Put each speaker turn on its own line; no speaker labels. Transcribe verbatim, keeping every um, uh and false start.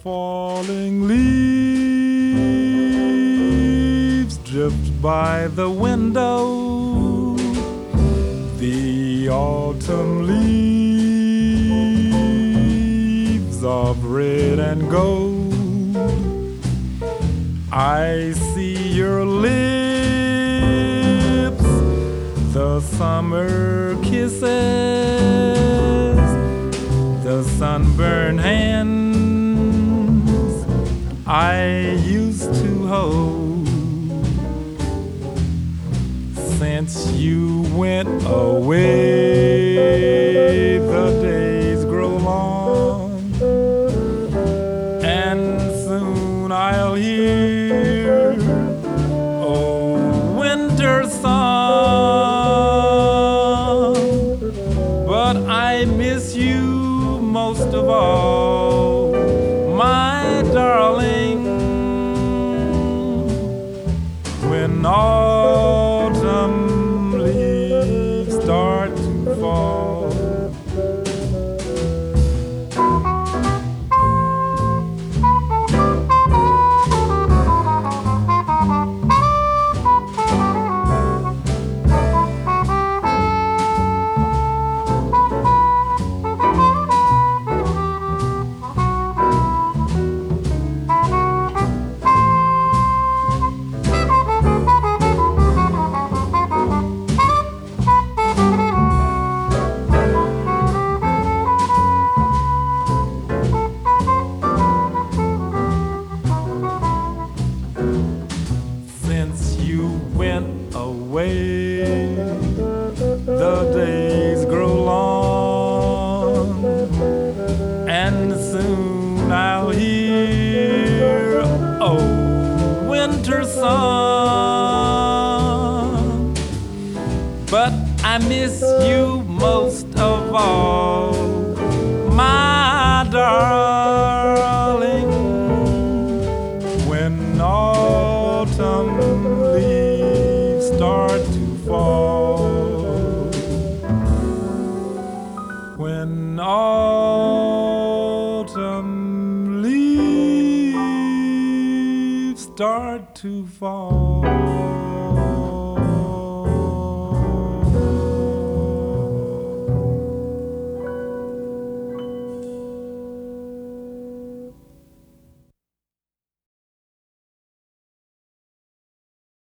falling leaves drift by the window, the autumn leaves of red and gold. I see your lips, the summer kisses, the sunburned hands I used to hold. Since you went away, the days grow long, and soon I'll hear a winter song. But I miss you most of all, my darling, when autumn leaves start to fall. Since you went away, the days grow long, and soon I'll hear a winter song. But I miss you most of all, my darling, when autumn leaves start to fall. When autumn leaves start to fall.